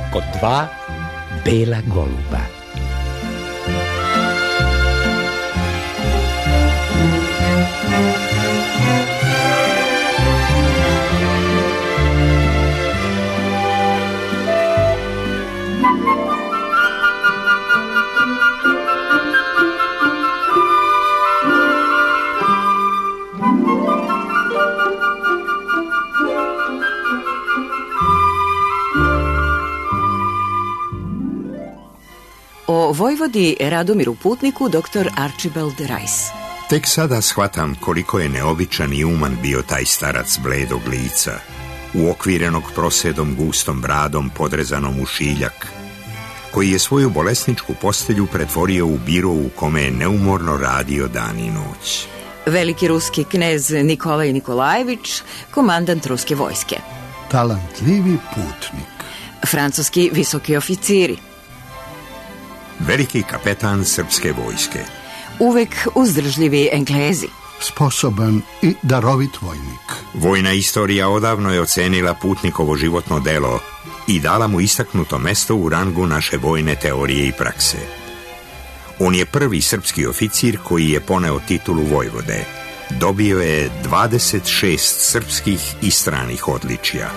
kod dva bela goluba. O vojvodi Radomiru Putniku dr. Archibald Rice. Tek sada shvatam koliko je neobičan i uman bio taj starac bledog lica, uokvirenog prosedom gustom bradom podrezanom u šiljak, koji je svoju bolesničku postelju pretvorio u biro u kome je neumorno radio dan i noć. Veliki ruski knez Nikolaj Nikolajević, komandant ruske vojske. Talantljivi putnik. Francuski visoki oficiri. Veliki kapetan srpske vojske. Uvek uzdržljivi Englezi. Sposoban i darovit vojnik. Vojna istorija odavno je ocenila Putnikovo životno delo i dala mu istaknuto mesto u rangu naše vojne teorije i prakse. On je prvi srpski oficir koji je poneo titulu vojvode. Dobio je 26 srpskih i stranih odličja.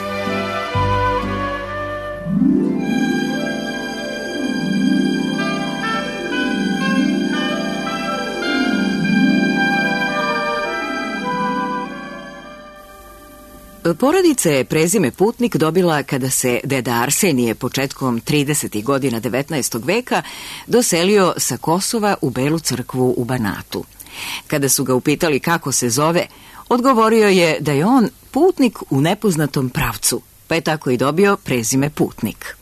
Porodica je prezime Putnik dobila kada se deda Arsenije početkom 30. godina 19. veka doselio sa Kosova u Belu crkvu u Banatu. Kada su ga upitali kako se zove, odgovorio je da je on putnik u nepoznatom pravcu, pa je tako i dobio prezime Putnik.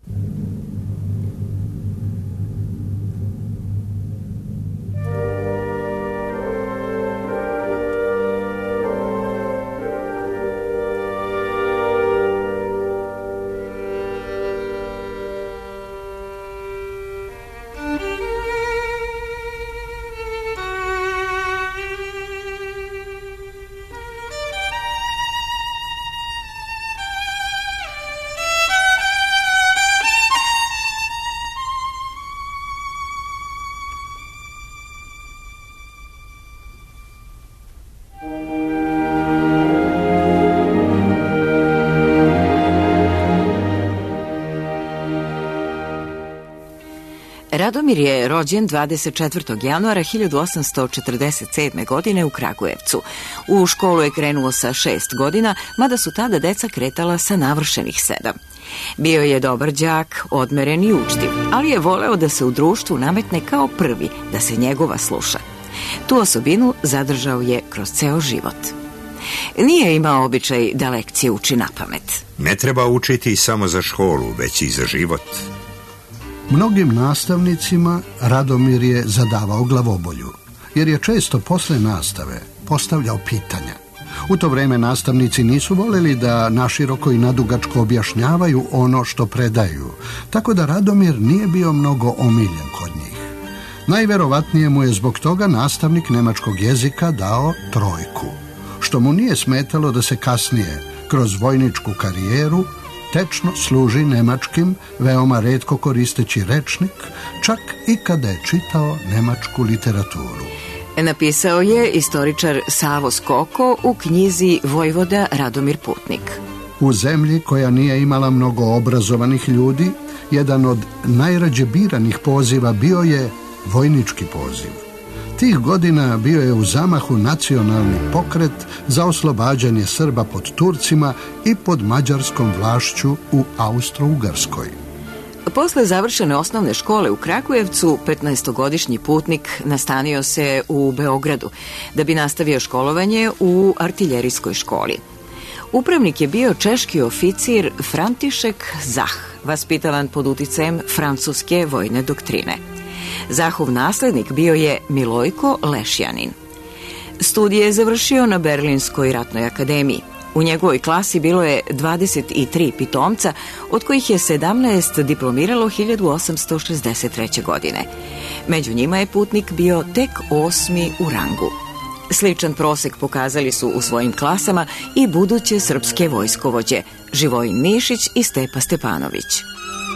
Radomir je rođen 24. januara 1847. godine u Kragujevcu. U školu je krenuo sa 6 godina, mada su tada deca kretala sa navršenih 7. Bio je dobar đak, odmeren i učtiv, ali je voleo da se u društvu nametne kao prvi, da se njegova sluša. Tu osobinu zadržao je kroz ceo život. Nije imao običaj da lekcije uči napamet. Ne treba učiti samo za školu, već i za život. Mnogim nastavnicima Radomir je zadavao glavobolju, jer je često posle nastave postavljao pitanja. U to vreme nastavnici nisu voleli da naširoko i nadugačko objašnjavaju ono što predaju, tako da Radomir nije bio mnogo omiljen kod njih. Najverovatnije mu je zbog toga nastavnik nemačkog jezika dao 3, što mu nije smetalo da se kasnije, kroz vojničku karijeru, tečno služi nemačkim, veoma retko koristeći rečnik, čak i kada je čitao nemačku literaturu. Napisao je istoričar Savo Skoko u knjizi Vojvoda Radomir Putnik. U zemlji koja nije imala mnogo obrazovanih ljudi, jedan od najrađe biranih poziva bio je vojnički poziv. Tih godina bio je u zamahu nacionalni pokret za oslobađanje Srba pod Turcima i pod mađarskom vlašću u Austro-Ugarskoj. Posle završene osnovne škole u Kragujevcu, 15-godišnji Putnik nastanio se u Beogradu, da bi nastavio školovanje u artiljerijskoj školi. Upravnik je bio češki oficir František Zah, vaspitavan pod uticajem francuske vojne doktrine. Zahov naslednik bio je Milojko Lešjanin. Studije je završio na Berlinskoj ratnoj akademiji. U njegovoj klasi bilo je 23 pitomca, od kojih je 17 diplomiralo 1863. godine. Među njima je Putnik bio tek 8. u rangu. Sličan prosek pokazali su u svojim klasama i buduće srpske vojskovođe Živojin Mišić i Stepa Stepanović.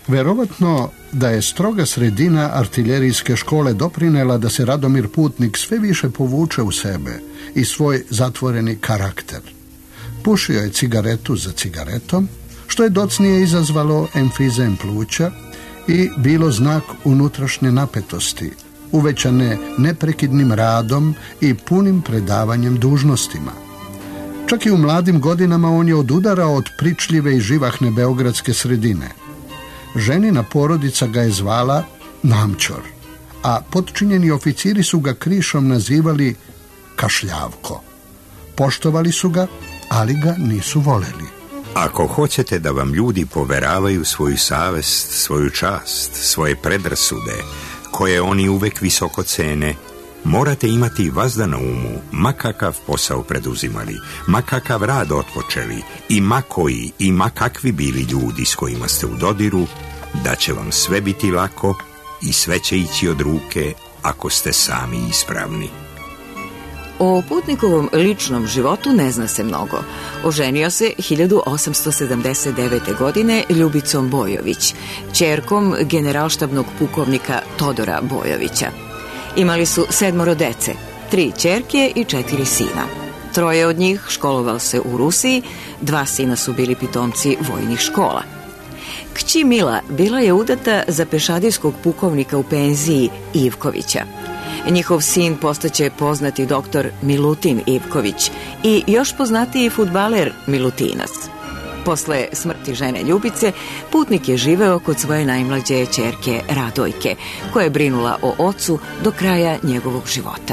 Verovatno da je stroga sredina artiljerijske škole doprinela da se Radomir Putnik sve više povuče u sebe i svoj zatvoreni karakter. Pušio je cigaretu za cigaretom, što je docnije izazvalo emfizem pluća i bilo znak unutrašnje napetosti, uvećane neprekidnim radom i punim predavanjem dužnostima. Čak i u mladim godinama on je odudarao od pričljive i živahne beogradske sredine. Ženina porodica ga je zvala Namćor, a potčinjeni oficiri su ga krišom nazivali Kašljavko. Poštovali su ga, ali ga nisu voleli. Ako hoćete da vam ljudi poveravaju svoju savest, svoju čast, svoje predrasude, koje oni uvek visoko cene, morate imati vazda na umu, ma kakav posao preduzimali, ma kakav rad otpočeli, i ma koji, i ma kakvi bili ljudi s kojima ste u dodiru, da će vam sve biti lako i sve će ići od ruke ako ste sami ispravni. O Putnikovom ličnom životu ne zna se mnogo. Oženio se 1879. godine Ljubicom Bojović, ćerkom generalštabnog pukovnika Todora Bojovića. Imali su 7 dece, 3 ćerke i 4 sina. 3 od njih školovao se u Rusiji, 2 sina su bili pitomci vojnih škola. Kći Mila bila je udata za pešadijskog pukovnika u penziji Ivkovića. Njihov sin postaće poznati doktor Milutin Ivković i još poznatiji fudbaler Milutinac. Posle smrti žene Ljubice, Putnik je živeo kod svoje najmlađe ćerke Radojke, koja je brinula o ocu do kraja njegovog života.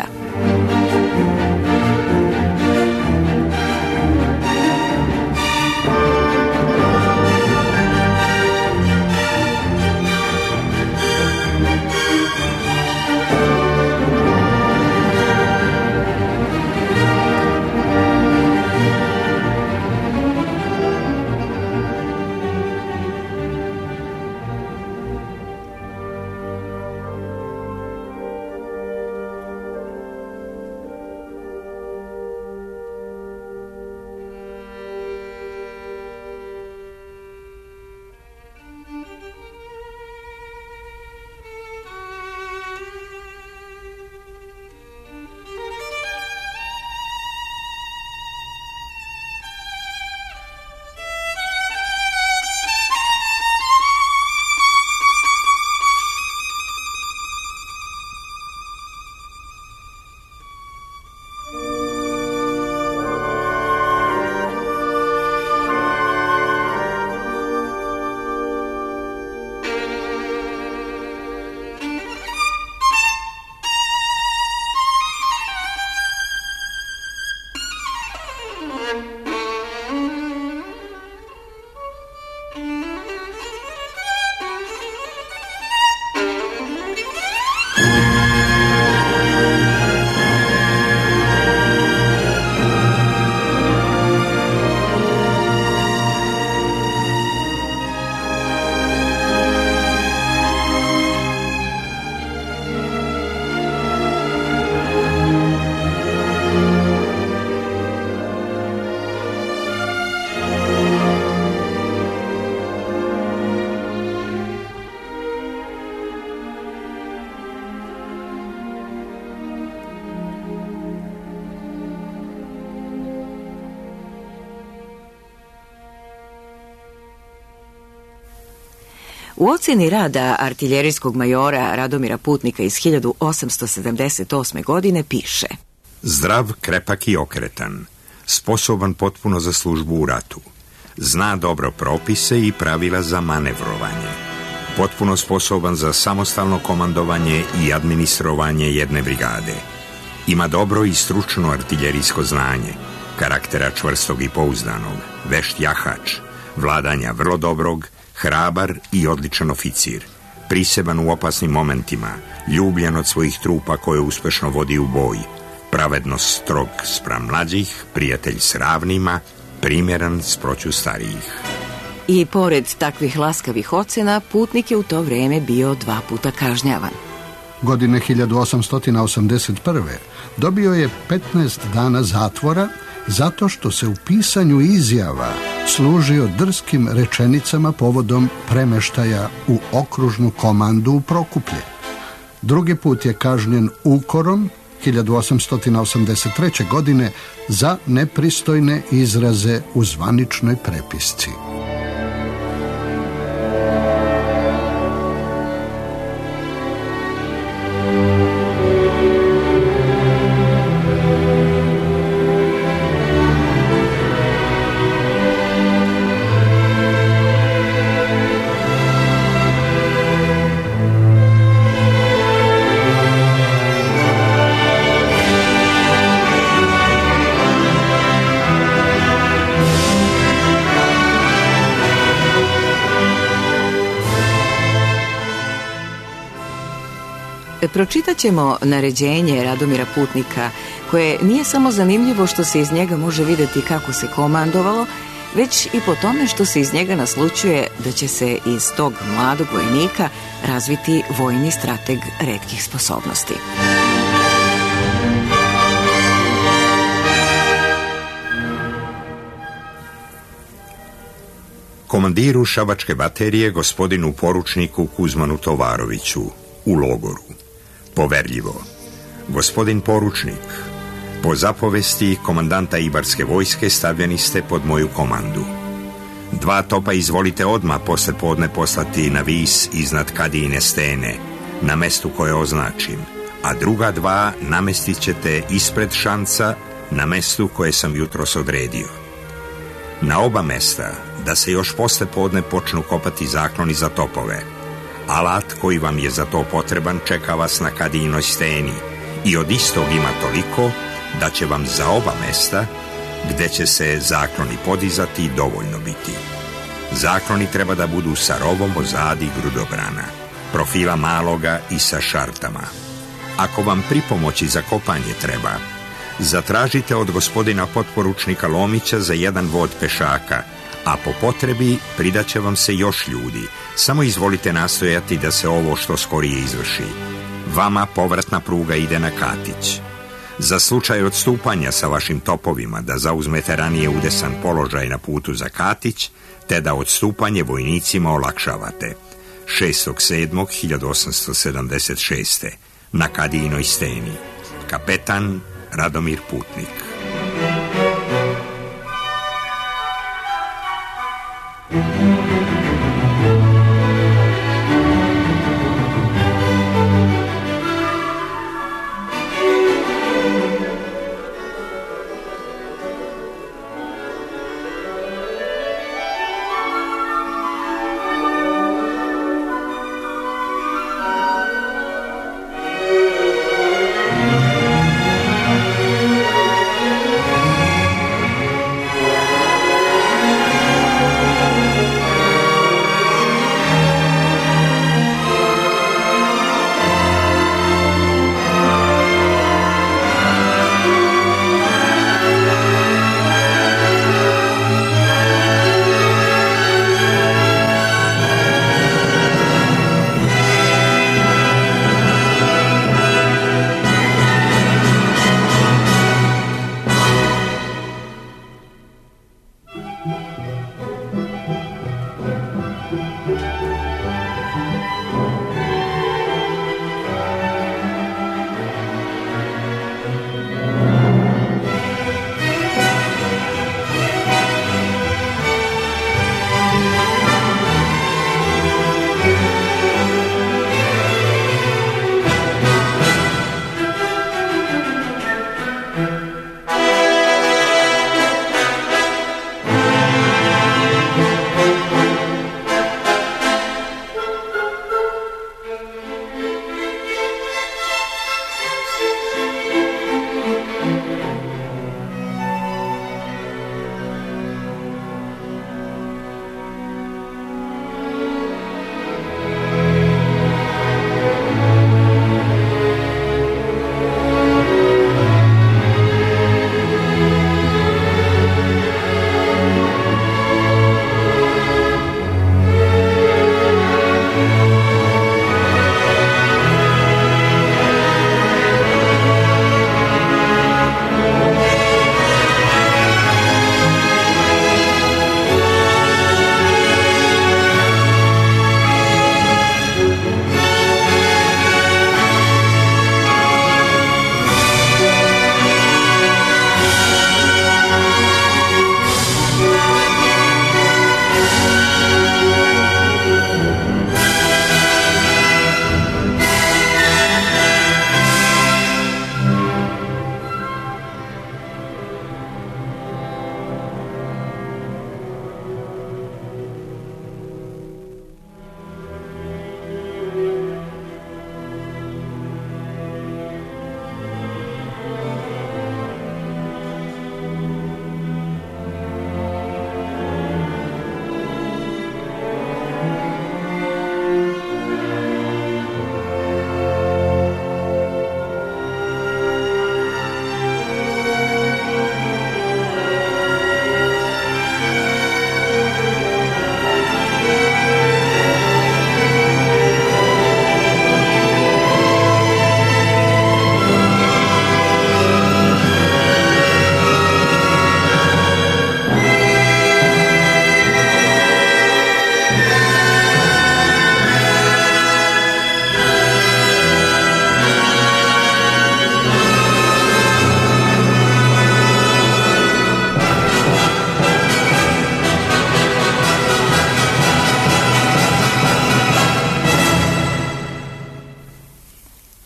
U ocjeni rada artiljerijskog majora Radomira Putnika iz 1878. godine piše: Zdrav, krepak i okretan, sposoban potpuno za službu u ratu, zna dobro propise i pravila za manevrovanje, potpuno sposoban za samostalno komandovanje i administrovanje jedne brigade. Ima dobro i stručno artiljerijsko znanje, karaktera čvrstog i pouzdanog, vešt jahač, vladanja vrlo dobrog, hrabar i odličan oficir, priseban u opasnim momentima, ljubljen od svojih trupa koje uspešno vodi u boj, pravedno strog spram mlađih, prijatelj s ravnima, primjeran sproću starijih. I pored takvih laskavih ocena, Putnik je u to vreme bio 2 puta kažnjavan. Godine 1881. dobio je 15 dana zatvora zato što se u pisanju izjava služio drskim rečenicama povodom premeštaja u okružnu komandu u Prokuplje. Drugi put je kažnjen ukorom 1883. godine za nepristojne izraze u zvaničnoj prepisci. Pročitat ćemo naređenje Radomira Putnika, koje nije samo zanimljivo što se iz njega može vidjeti kako se komandovalo, već i po tome što se iz njega naslućuje da će se iz tog mladog vojnika razviti vojni strateg retkih sposobnosti. Komandiru šabačke baterije, gospodinu poručniku Kuzmanu Tovaroviću, u logoru. Poverljivo. Gospodin poručnik, po zapovesti komandanta Ibarske vojske stavljeni ste pod moju komandu. 2 topa izvolite odmah posle podne poslati na vis iznad Kadijine stene, na mestu koje označim, a druga 2 namestit ćete ispred šanca, na mestu koje sam jutros odredio. Na oba mesta, da se još posle podne počnu kopati zakloni za topove. Alat koji vam je za to potreban čeka vas na Kadijinoj steni i od istog ima toliko da će vam za oba mesta, gde će se zakloni podizati, dovoljno biti. Zakloni treba da budu sa rovom ozadi grudobrana, profila maloga i sa šartama. Ako vam pripomoći za kopanje treba, zatražite od gospodina potporučnika Lomića za 1 vod pešaka, a po potrebi pridaće vam se još ljudi. Samo izvolite nastojati da se ovo što skorije izvrši. Vama povratna pruga ide na Katić. Za slučaj odstupanja sa vašim topovima da zauzmete ranije udesan položaj na putu za Katić, te da odstupanje vojnicima olakšavate. 6.7.1876. na Kadijinoj steni. Kapetan Radomir Putnik.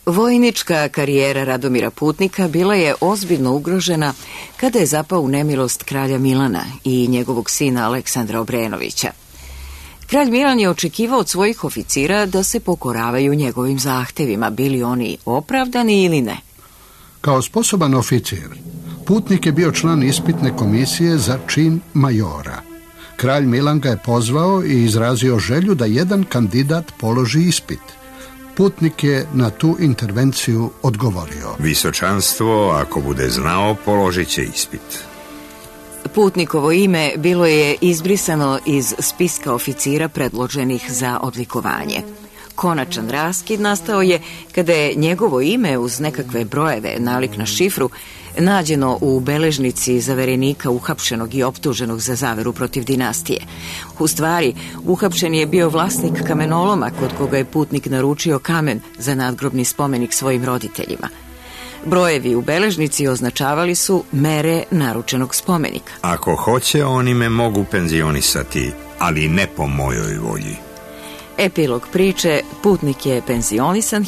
Vojnička karijera Radomira Putnika bila je ozbiljno ugrožena kada je zapao u nemilost kralja Milana i njegovog sina Aleksandra Obrenovića. Kralj Milan je očekivao od svojih oficira da se pokoravaju njegovim zahtevima, bili oni opravdani ili ne. Kao sposoban oficir, Putnik je bio član ispitne komisije za čin majora. Kralj Milan ga je pozvao i izrazio želju da jedan kandidat položi ispit. Putnik je na tu intervenciju odgovorio: Visočanstvo, ako bude znao, položit će ispit. Putnikovo ime bilo je izbrisano iz spiska oficira predloženih za odlikovanje. Konačan raskid nastao je kada je njegovo ime uz nekakve brojeve nalik na šifru nađeno u beležnici zaverenika uhapšenog i optuženog za zaveru protiv dinastije. U stvari, uhapšen je bio vlasnik kamenoloma kod koga je Putnik naručio kamen za nadgrobni spomenik svojim roditeljima. Brojevi u beležnici označavali su mere naručenog spomenika. Ako hoće, oni me mogu penzionisati, ali ne po mojoj volji. Epilog priče: Putnik je penzionisan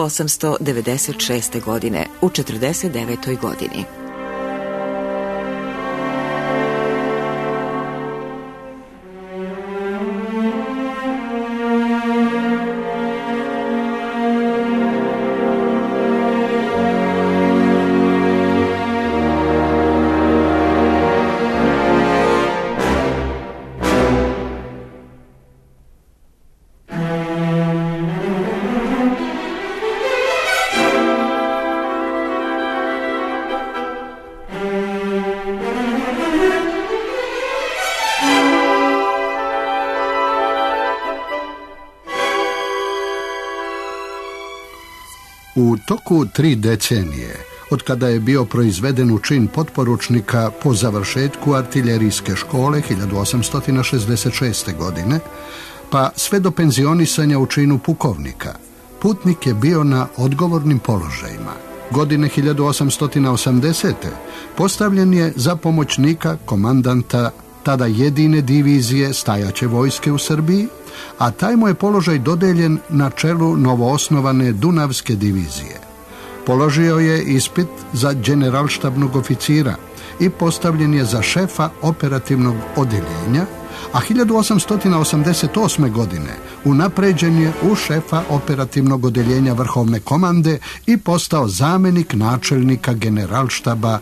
1896. godine u 49. godini. U toku 3 decenije, od kada je bio proizveden u čin potporučnika po završetku artiljerijske škole 1866. godine, pa sve do penzionisanja u činu pukovnika, Putnik je bio na odgovornim položajima. Godine 1880. postavljen je za pomoćnika komandanta tada jedine divizije stajaće vojske u Srbiji, a taj mu je položaj dodeljen na čelu novoosnovane Dunavske divizije. Položio je ispit za generalštabnog oficira i postavljen je za šefa operativnog odeljenja, a 1888. godine unapređen je u šefa operativnog odeljenja Vrhovne komande i postao zamenik načelnika generalštaba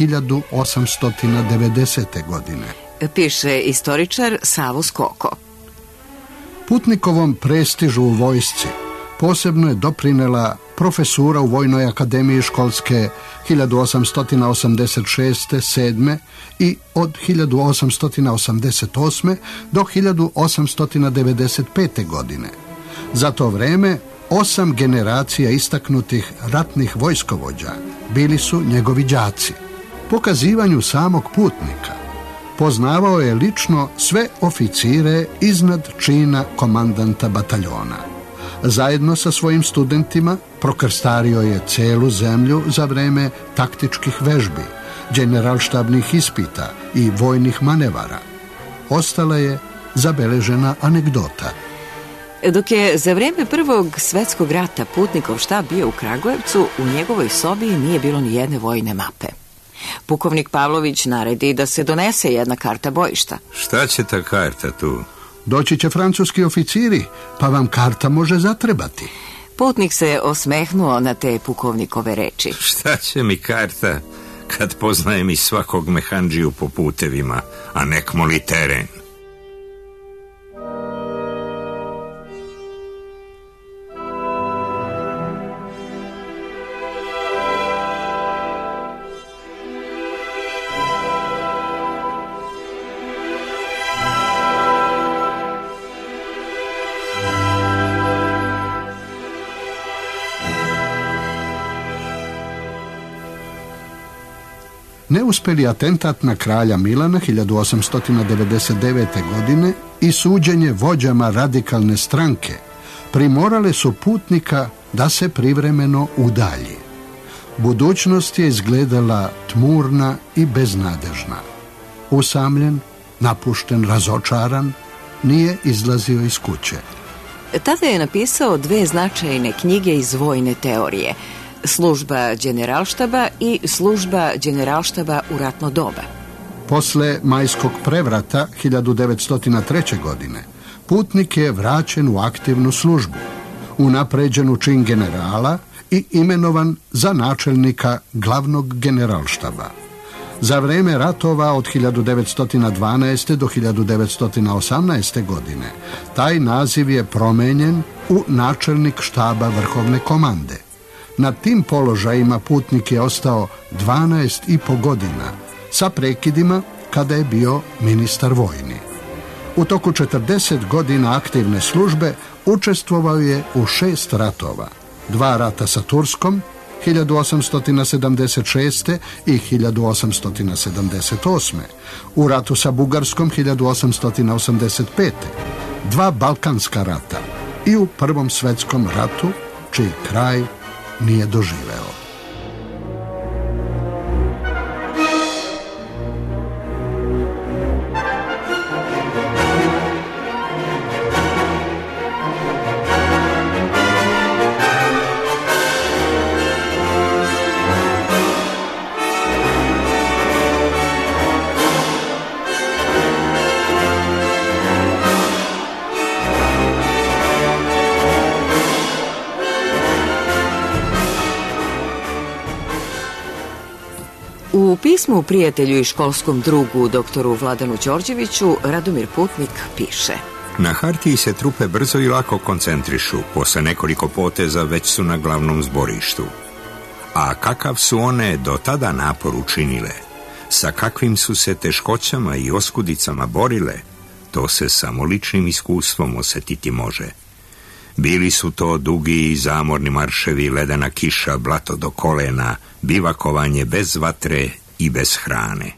1890. godine. Piše istoričar Savo Skoko. Putnikovom prestižu u vojsci posebno je doprinela profesura u Vojnoj akademiji školske 1886. 7. i od 1888. do 1895. godine. Za to vreme 8 generacija istaknutih ratnih vojskovođa bili su njegovi đaci. Pokazivanju samog Putnika poznavao je lično sve oficire iznad čina komandanta bataljona. Zajedno sa svojim studentima prokrstario je celu zemlju za vreme taktičkih vežbi, generalštabnih ispita i vojnih manevara. Ostala je zabeležena anegdota. Dok je za vreme Prvog svetskog rata Putnikov štab bio u Kragujevcu, u njegovoj sobi nije bilo ni jedne vojne mape. Pukovnik Pavlović naredi da se donese jedna karta bojišta. Šta će ta karta tu? Doći će francuski oficiri, pa vam karta može zatrebati. Putnik se osmehnuo na te pukovnikove reči. Šta će mi karta kad poznajem i svakog mehandžiju po putevima, a nekmoli teren? Neuspeli atentat na kralja Milana 1899. godine i suđenje vođama radikalne stranke primorale su Putnika da se privremeno udalji. Budućnost je izgledala tmurna i beznadežna. Usamljen, napušten, razočaran, nije izlazio iz kuće. Tada je napisao 2 značajne knjige iz vojne teorije, Služba Đeneralštaba i Služba Đeneralštaba u ratno doba. Posle majskog prevrata 1903. godine Putnik je vraćen u aktivnu službu, unapređen u čin generala i imenovan za načelnika glavnog generalštaba. Za vreme ratova od 1912. do 1918. godine taj naziv je promenjen u načelnik štaba vrhovne komande. Na tim položajima Putnik je ostao 12,5 godina, sa prekidima kada je bio ministar vojni. U toku 40 godina aktivne službe učestvovao je u 6 ratova. 2 rata sa Turskom, 1876. i 1878. U ratu sa Bugarskom 1885. 2 Balkanska rata i u Prvom svetskom ratu, čiji kraj nije doživeo. U pismu prijatelju i školskom drugu doktoru Vladanu Đorđeviću Radomir Putnik piše: Na hartiji se trupe brzo i lako koncentrišu, posle nekoliko poteza već su na glavnom zborištu. A kakav su one do tada napor učinile, sa kakvim su se teškoćama i oskudicama borile, to se samo ličnim iskustvom osetiti može. Bili su to dugi i zamorni marševi, ledena kiša, blato do kolena, bivakovanje bez vatre i bez hrane.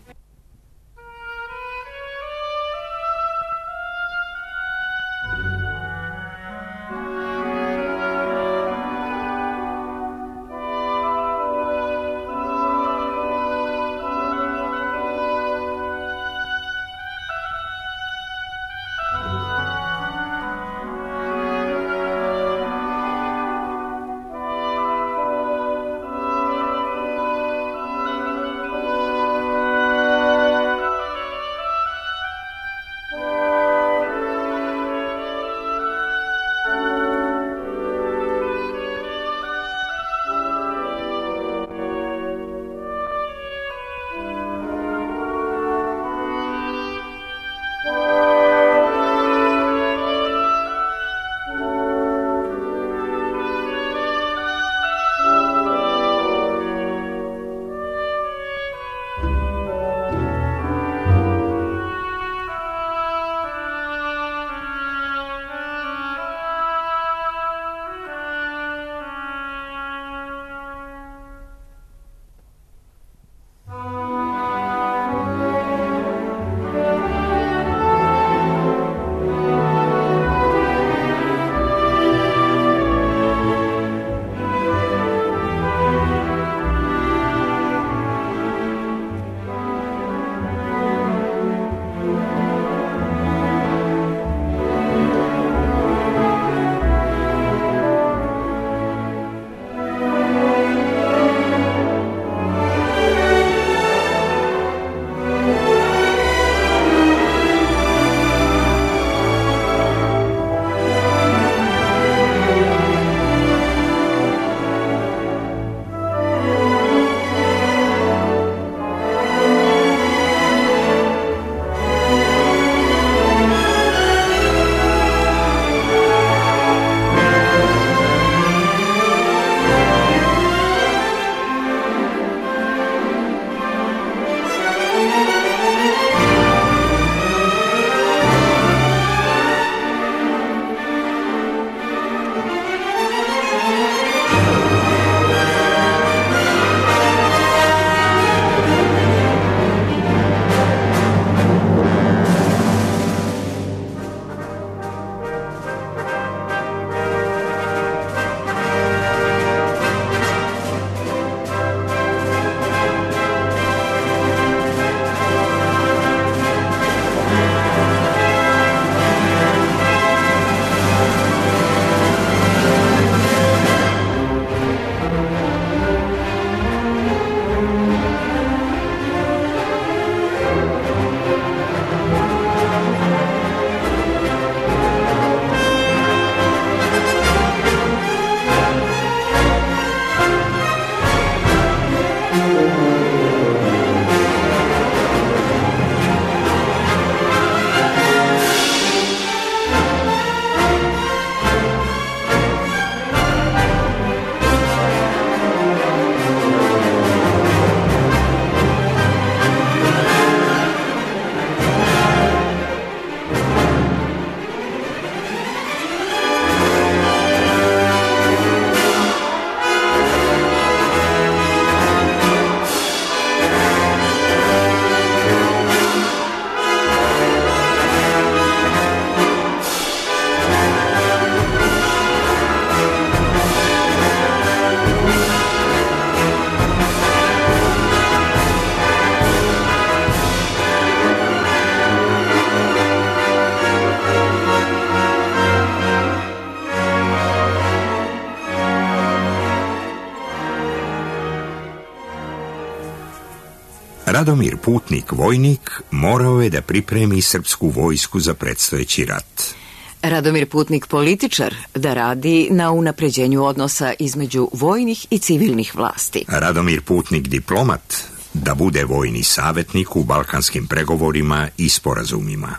Radomir Putnik, vojnik, morao je da pripremi srpsku vojsku za predstojeći rat. Radomir Putnik, političar, da radi na unapređenju odnosa između vojnih i civilnih vlasti. Radomir Putnik, diplomat, da bude vojni savjetnik u balkanskim pregovorima i sporazumima.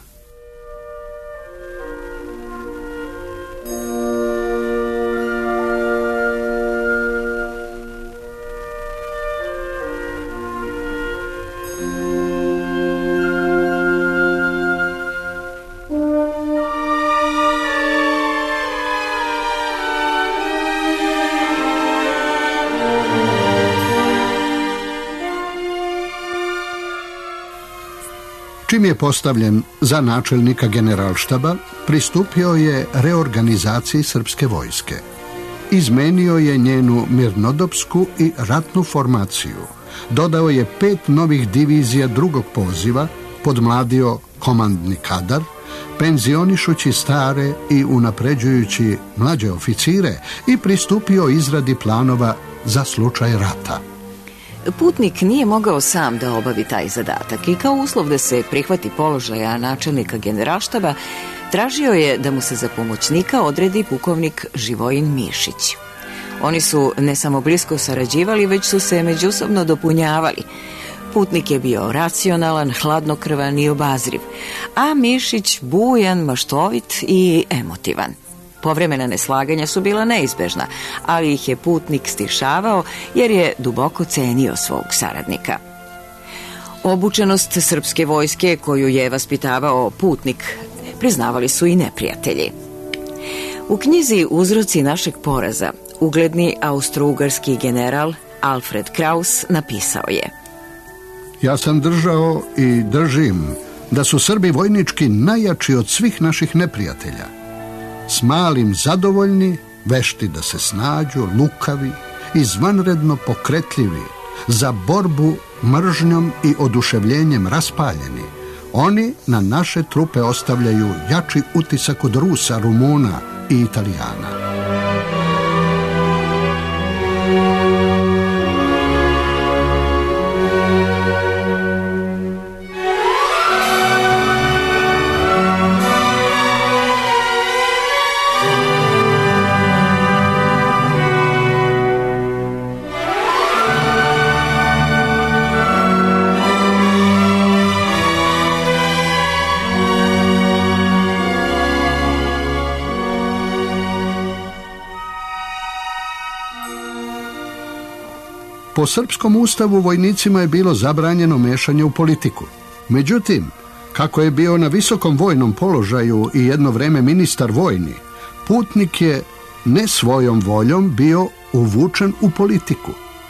Čim je postavljen za načelnika generalštaba, pristupio je reorganizaciji srpske vojske. Izmenio je njenu mirnodopsku i ratnu formaciju. Dodao je 5 novih divizija drugog poziva, podmladio komandni kadar, penzionišući stare i unapređujući mlađe oficire i pristupio izradi planova za slučaj rata. Putnik nije mogao sam da obavi taj zadatak i kao uslov da se prihvati položaja načelnika generalštaba, tražio je da mu se za pomoćnika odredi pukovnik Živojin Mišić. Oni su ne samo blisko sarađivali, već su se međusobno dopunjavali. Putnik je bio racionalan, hladnokrvan i obazriv, a Mišić bujan, maštovit i emotivan. Povremena neslaganja su bila neizbežna, ali ih je Putnik stišavao jer je duboko cenio svog saradnika. Obučenost srpske vojske koju je vaspitavao Putnik priznavali su i neprijatelji. U knjizi Uzroci našeg poraza ugledni austrougarski general Alfred Kraus napisao je: Ja sam držao i držim da su Srbi vojnički najjači od svih naših neprijatelja. S malim zadovoljni, vešti da se snađu, lukavi, izvanredno pokretljivi, za borbu mržnjom i oduševljenjem raspaljeni. Oni na naše trupe ostavljaju jači utisak od Rusa, Rumuna i Italijana. Po srpskom ustavu vojnicima je bilo zabranjeno mešanje u politiku. Međutim, kako je bio na visokom vojnom položaju i jedno vreme ministar vojni, Putnik je ne svojom voljom bio uvučen u politiku.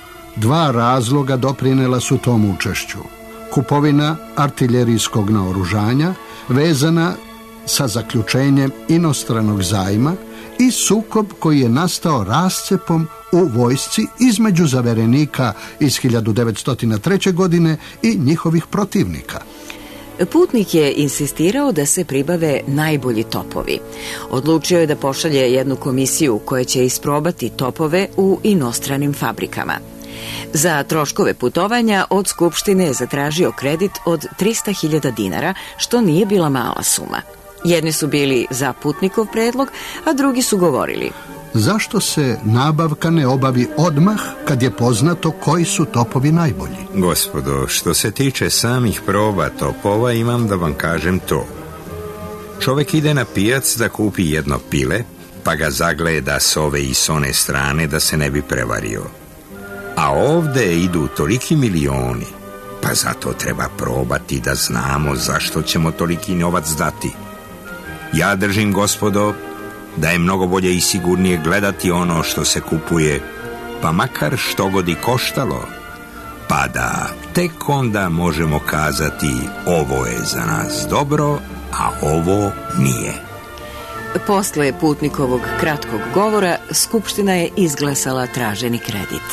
2 razloga doprinela su tom učešću. Kupovina artiljerijskog naoružanja, vezana sa zaključenjem inostranog zajma, i sukob koji je nastao rascepom u vojsci između zaverenika iz 1903. godine i njihovih protivnika. Putnik je insistirao da se pribave najbolji topovi. Odlučio je da pošalje jednu komisiju koja će isprobati topove u inostranim fabrikama. Za troškove putovanja od Skupštine je zatražio kredit od 300.000 dinara, što nije bila mala suma. Jedni su bili za Putnikov predlog, a drugi su govorili: zašto se nabavka ne obavi odmah kad je poznato koji su topovi najbolji? Gospodo, što se tiče samih proba topova, imam da vam kažem to. Čovek ide na pijac da kupi jedno pile, pa ga zagleda s ove i s one strane da se ne bi prevario. A ovde idu toliki milioni, pa zato treba probati da znamo zašto ćemo toliki novac dati. Ja držim, gospodo, da je mnogo bolje i sigurnije gledati ono što se kupuje, pa makar što god i koštalo, pa da tek onda možemo kazati ovo je za nas dobro, a ovo nije. Posle Putnikovog kratkog govora, Skupština je izglasala traženi kredit.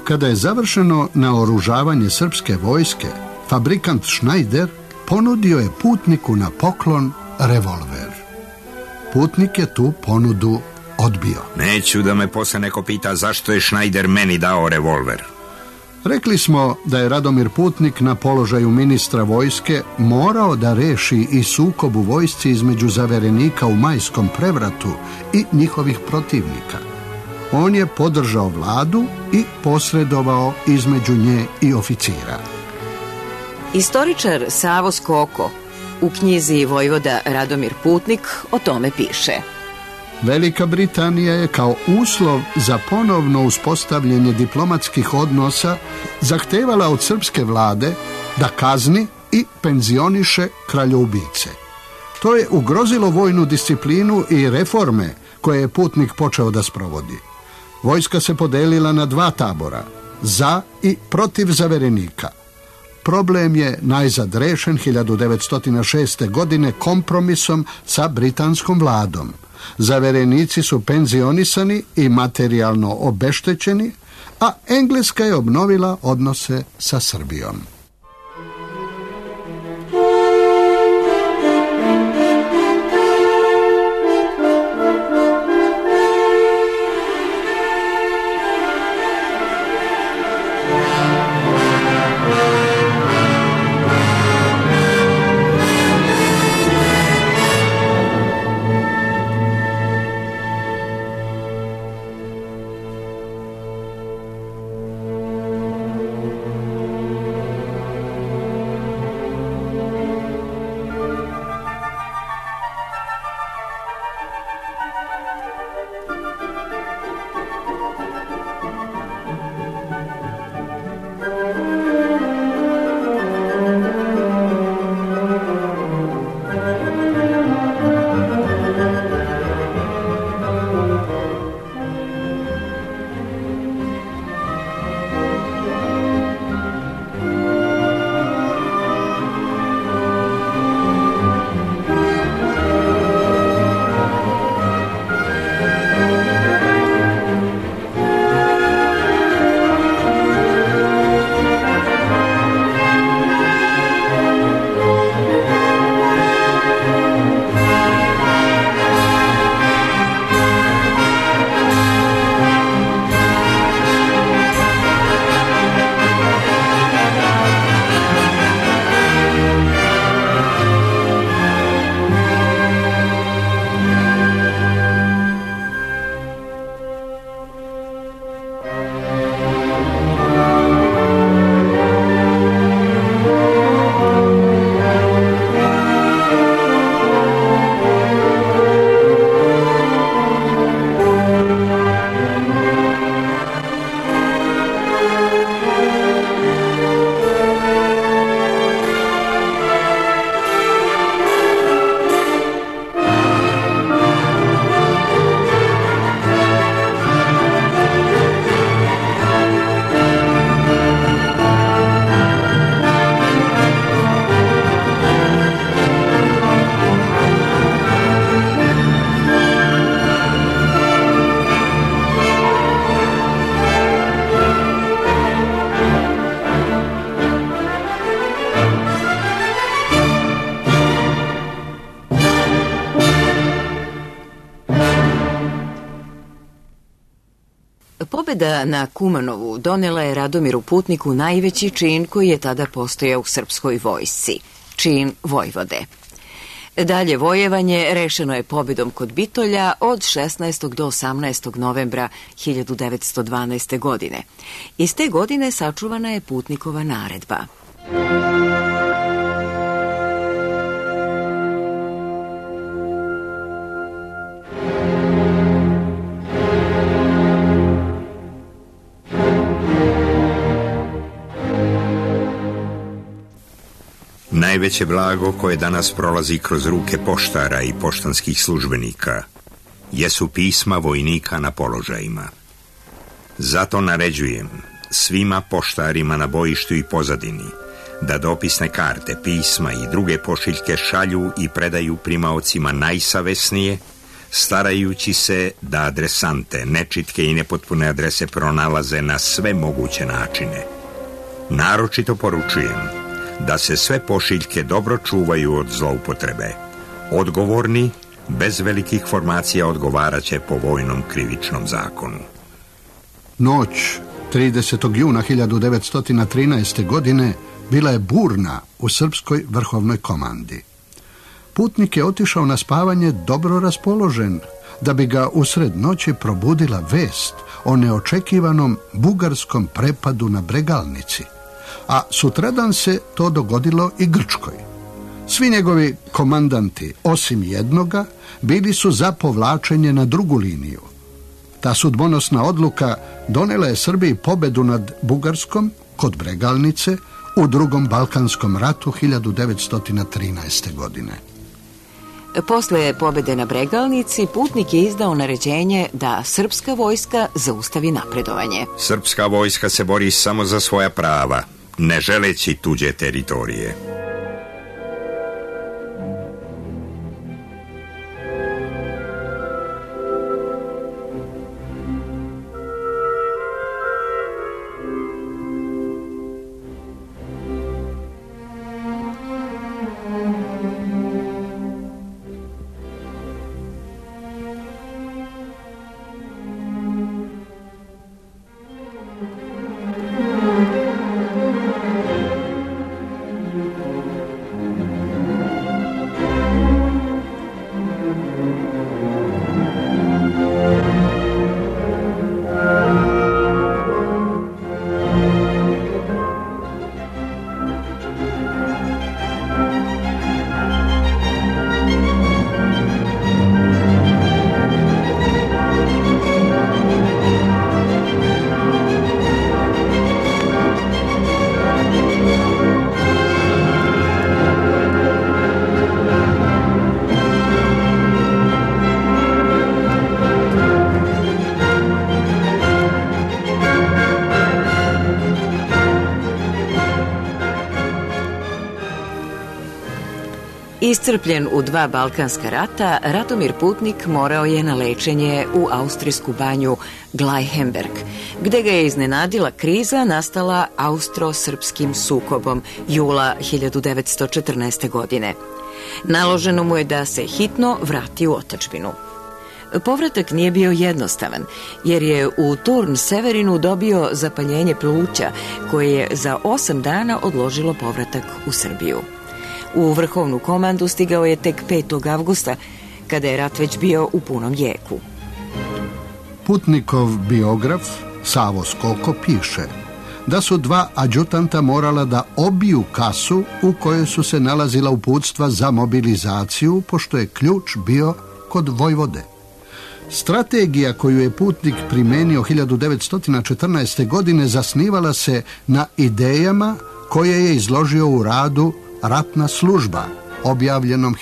Kada je završeno naoružavanje srpske vojske, fabrikant Schneider ponudio je putniku na poklon revolver. Putnik je tu ponudu odbio. Neću da me posle neko pita zašto je Schneider meni dao revolver. Rekli smo da je Radomir Putnik na položaju ministra vojske morao da reši i sukob u vojsci između zaverenika u Majskom prevratu i njihovih protivnika. On je podržao vladu i posredovao između nje i oficira. Istoričar Savo Skoko u knjizi Vojvoda Radomir Putnik o tome piše. Velika Britanija je kao uslov za ponovno uspostavljanje diplomatskih odnosa zahtevala od srpske vlade da kazni i penzioniše kraljoubice. To je ugrozilo vojnu disciplinu i reforme koje je Putnik počeo da sprovodi. Vojska se podelila na dva tabora, za i protiv zaverenika. Problem je najzad rešen 1906. godine kompromisom sa britanskom vladom. Zaverenici su penzionisani i materijalno obeštećeni, a Engleska je obnovila odnose sa Srbijom. Pobeda na Kumanovu donela je Radomiru Putniku najveći čin koji je tada postojao u srpskoj vojsci, čin vojvode. Dalje vojevanje rešeno je pobedom kod Bitolja od 16. do 18. novembra 1912. godine. Iz te godine sačuvana je Putnikova naredba. Najveće blago koje danas prolazi kroz ruke poštara i poštanskih službenika jesu pisma vojnika na položajima. Zato naređujem svima poštarima na bojištu i pozadini da dopisne karte, pisma i druge pošiljke šalju i predaju primaocima najsavesnije, starajući se da adresante, nečitke i nepotpune adrese pronalaze na sve moguće načine. Naročito poručujem da se sve pošiljke dobro čuvaju od zloupotrebe. Odgovorni, bez velikih formacija, odgovaraće po vojnom krivičnom zakonu. Noć 30. juna 1913. godine bila je burna u srpskoj vrhovnoj komandi. Putnik je otišao na spavanje dobro raspoložen, da bi ga usred noći probudila vest o neočekivanom bugarskom prepadu na Bregalnici, a sutradan se to dogodilo i Grčkoj. Svi njegovi komandanti, osim jednoga, bili su za povlačenje na drugu liniju. Ta sudbonosna odluka donela je Srbiji pobedu nad Bugarskom kod Bregalnice u Drugom Balkanskom ratu 1913. godine. Posle pobede na Bregalnici, putnik je izdao naređenje da srpska vojska zaustavi napredovanje. Srpska vojska se bori samo za svoja prava, ne želeći tuđe teritorije. Iscrpljen u 2 balkanska rata, Ratomir Putnik morao je na lečenje u austrijsku banju Glajhemberg, gde ga je iznenadila kriza nastala austro-srpskim sukobom jula 1914. godine. Naloženo mu je da se hitno vrati u otadžbinu. Povratak nije bio jednostavan, jer je u Turn Severinu dobio zapaljenje pluća, koje je za 8 dana odložilo povratak u Srbiju. U vrhovnu komandu stigao je tek 5. avgusta, kada je rat već bio u punom jeku. Putnikov biograf Savo Skoko piše da su 2 adjutanta morala da obiju kasu u kojoj su se nalazila uputstva za mobilizaciju, pošto je ključ bio kod vojvode. Strategija koju je Putnik primenio 1914. godine zasnivala se na idejama koje je izložio u radu Ratna služba, objavljenom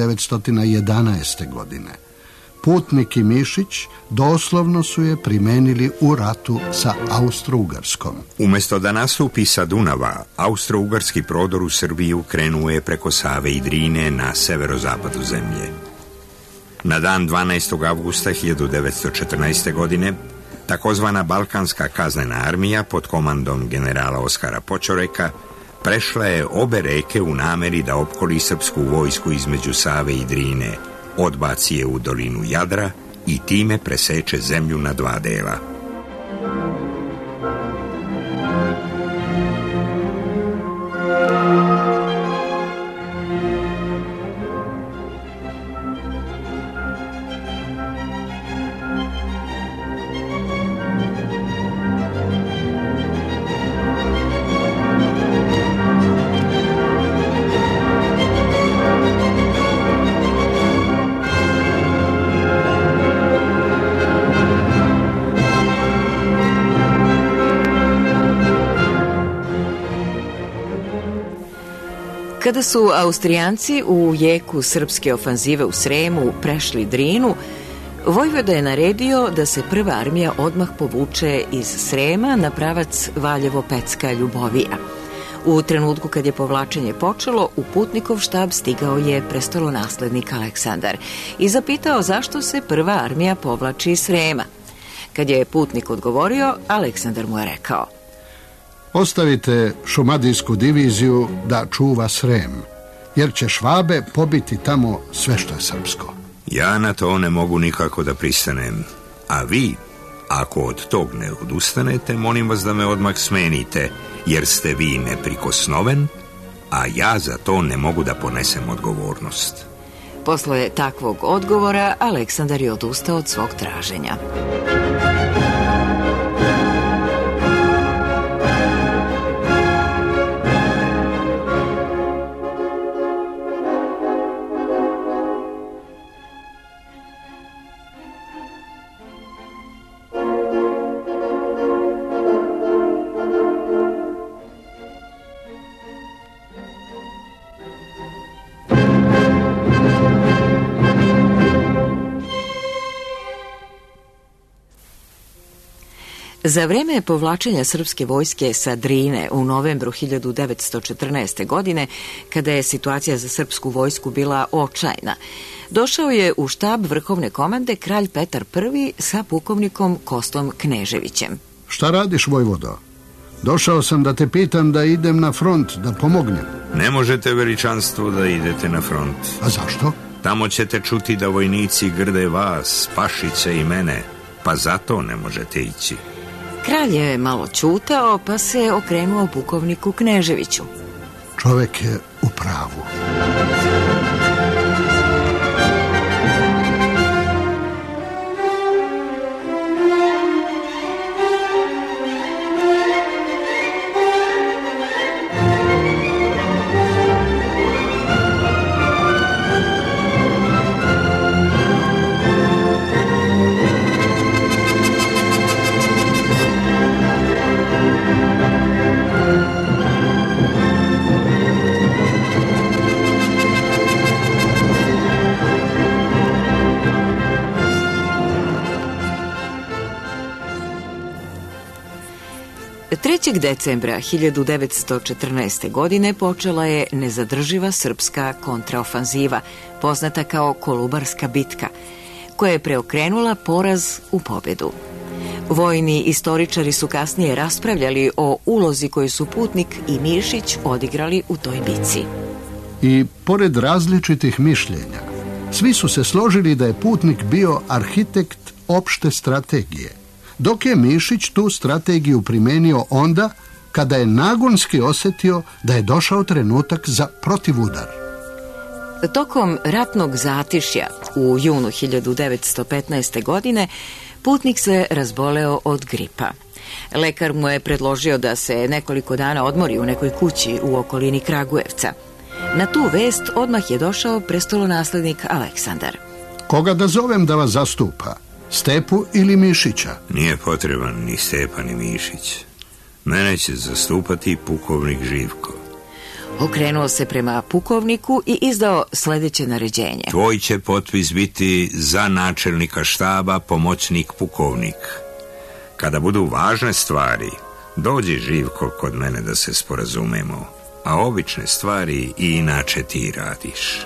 1911. godine. Putnik i Mišić doslovno su je primenili u ratu sa Austro-Ugarskom. Umjesto da nastupi sa Dunava, austro-ugarski prodor u Srbiju krenuo je preko Save i Drine na severozapadu zemlje. Na dan 12. avgusta 1914. godine takozvana Balkanska kaznena armija pod komandom generala Oskara Počoreka prešla je obe reke u nameri da opkoli srpsku vojsku između Save i Drine, odbaci je u dolinu Jadra i time preseče zemlju na 2 dela. Kada su Austrijanci u jeku srpske ofanzive u Sremu prešli Drinu, vojvoda je naredio da se prva armija odmah povuče iz Srema na pravac Valjevo-Pecka-Ljubovija. U trenutku kad je povlačenje počelo, u Putnikov štab stigao je prestolonaslednik Aleksandar i zapitao zašto se prva armija povlači iz Srema. Kad je Putnik odgovorio, Aleksandar mu je rekao: ostavite šumadijsku diviziju da čuva Srem, jer će Švabe pobiti tamo sve što je srpsko. Ja na to ne mogu nikako da pristanem, a vi, ako od tog ne odustanete, molim vas da me odmah smenite, jer ste vi neprikosnoven, a ja za to ne mogu da ponesem odgovornost. Posle takvog odgovora, Aleksandar je odustao od svog traženja. Za vreme povlačenja srpske vojske sa Drine u novembru 1914. godine, kada je situacija za srpsku vojsku bila očajna, došao je u štab vrhovne komande kralj Petar I sa pukovnikom Kostom Kneževićem. Šta radiš, vojvodo? Došao sam da te pitam da idem na front, da pomognem. Ne možete, veličanstvo, da idete na front. A zašto? Tamo ćete čuti da vojnici grde vas, Pašića i mene, pa zato ne možete ići. Kralj je malo ćutao, pa se okrenuo pukovniku Kneževiću. Čovek je u pravu. Decembra 1914. godine počela je nezadrživa srpska kontraofanziva, poznata kao Kolubarska bitka, koja je preokrenula poraz u pobedu. Vojni istoričari su kasnije raspravljali o ulozi koju su Putnik i Mišić odigrali u toj bitci. I pored različitih mišljenja, svi su se složili da je Putnik bio arhitekt opšte strategije, dok je Mišić tu strategiju primenio onda kada je nagonski osetio da je došao trenutak za protivudar. Tokom ratnog zatišja u junu 1915. godine Putnik se razboleo od gripa. Lekar mu je predložio da se nekoliko dana odmori u nekoj kući u okolini Kragujevca. Na tu vest odmah je došao prestolonaslednik Aleksandar. Koga da zovem da vas zastupa? Stepu ili Mišića? Nije potreban ni Stepa ni Mišić. Mene će zastupati pukovnik Živko. Okrenuo se prema pukovniku i izdao sledeće naređenje. Tvoj će potpis biti za načelnika štaba pomoćnik pukovnik. Kada budu važne stvari, dođi, Živko, kod mene da se sporazumemo, a obične stvari i inače ti radiš.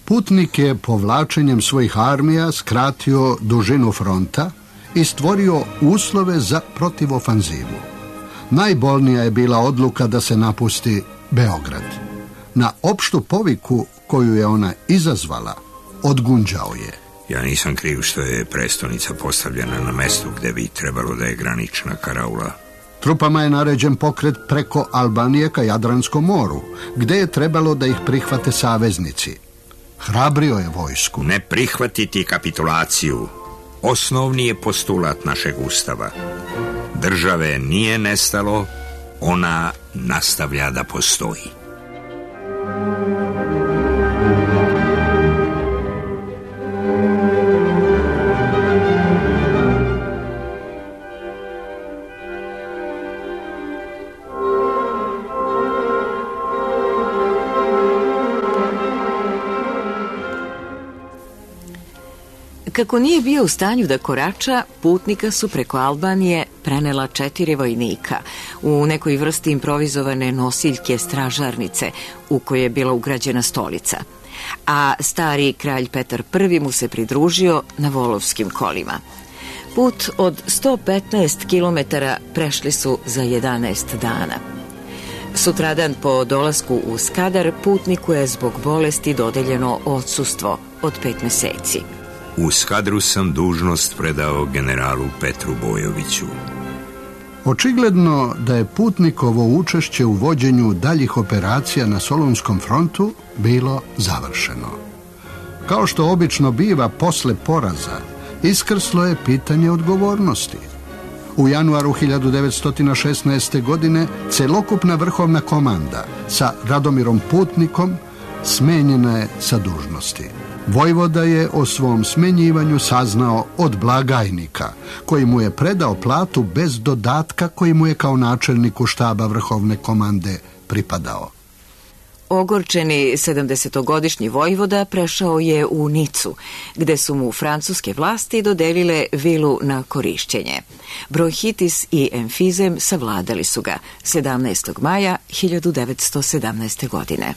Putnik je povlačenjem svojih armija skratio dužinu fronta i stvorio uslove za protivofanzivu. Najbolnija je bila odluka da se napusti Beograd. Na opštu poviku koju je ona izazvala, odgunđao je: Ja nisam kriv što je prestonica postavljena na mestu gde bi trebalo da je granična karaula. Trupama je naređen pokret preko Albanije ka Jadranskom moru, gde je trebalo da ih prihvate saveznici. Hrabrio je vojsku. Ne prihvatiti kapitulaciju. Osnovni je postulat našeg ustava. Države nije nestalo, ona nastavlja da postoji. Kako nije bio u stanju da korača, putnika su preko Albanije prenela 4 vojnika u nekoj vrsti improvizovane nosiljke stražarnice u kojoj je bila ugrađena stolica, a stari kralj Petar I mu se pridružio na volovskim kolima. Put od 115 kilometara prešli su za 11 dana. Sutradan po dolasku u Skadar putniku je zbog bolesti dodeljeno odsustvo od 5 meseci. U Skadru sam dužnost predao generalu Petru Bojoviću. Očigledno da je putnikovo učešće u vođenju daljih operacija na Solunskom frontu bilo završeno. Kao što obično biva posle poraza, iskrslo je pitanje odgovornosti. U januaru 1916. godine celokupna vrhovna komanda sa Radomirom Putnikom smenjena je sa dužnosti. Vojvoda je o svom smenjivanju saznao od blagajnika, koji mu je predao platu bez dodatka koji mu je kao načelniku štaba vrhovne komande pripadao. Ogorčeni 70-godišnji vojvoda prešao je u Nicu, gde su mu francuske vlasti dodelile vilu na korišćenje. Bronhitis i emfizem savladali su ga 17. maja 1917. godine.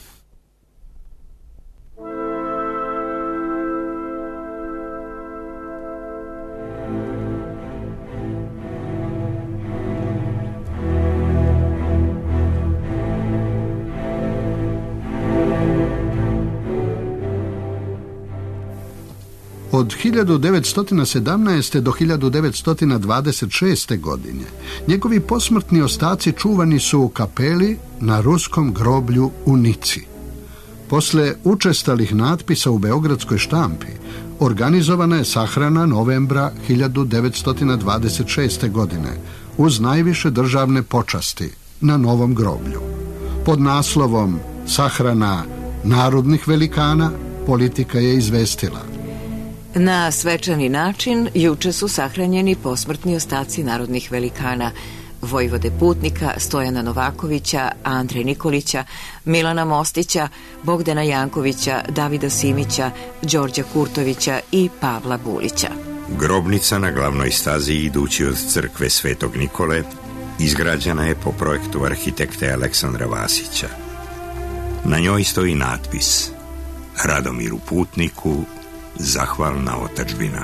Od 1917. do 1926. godine njegovi posmrtni ostaci čuvani su u kapeli na ruskom groblju u Nici. Posle učestalih natpisa u beogradskoj štampi organizovana je sahrana novembra 1926. godine uz najviše državne počasti na novom groblju. Pod naslovom Sahrana narodnih velikana Politika je izvestila: Na svečani način juče su sahranjeni posmrtni ostaci narodnih velikana Vojvode Putnika, Stojana Novakovića, Andreja Nikolića, Milana Mostića, Bogdana Jankovića, Davida Simića, Đorđa Kurtovića i Pavla Bulića. Grobnica na glavnoj stazi idući od crkve Svetog Nikole izgrađena je po projektu arhitekte Aleksandra Vasića. Na njoj stoji natpis: Radomiru Putniku, zahvalna otadžbina.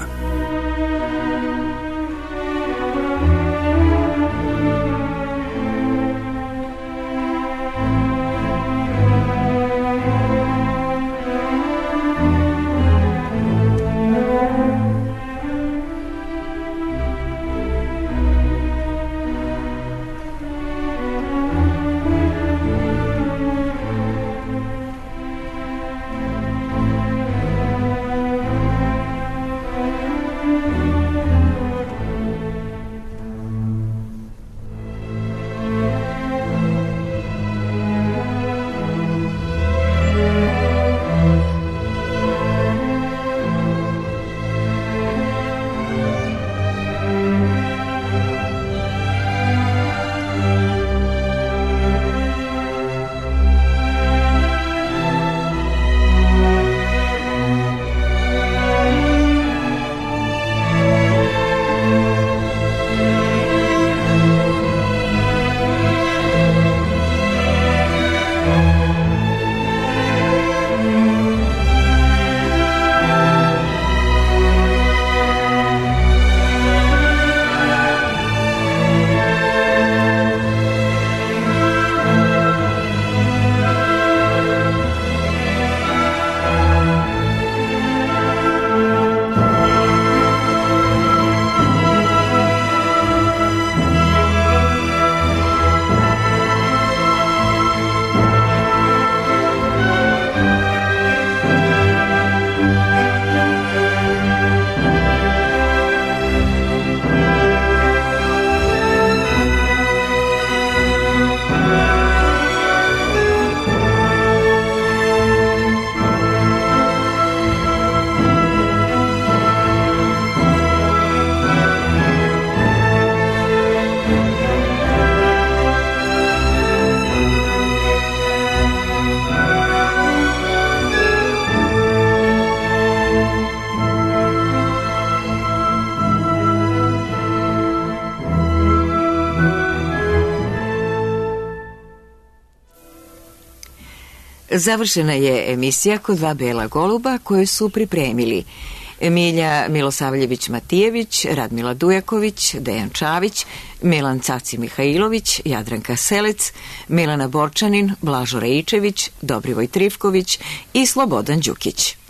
Završena je emisija Kod dva bela goluba koju su pripremili Milja Milosavljević-Matijević, Radmila Dujaković, Dejan Čavić, Milan Caci Mihajlović, Jadranka Selec, Milana Borčanin, Blažo Rejičević, Dobrivoj Trifković i Slobodan Đukić.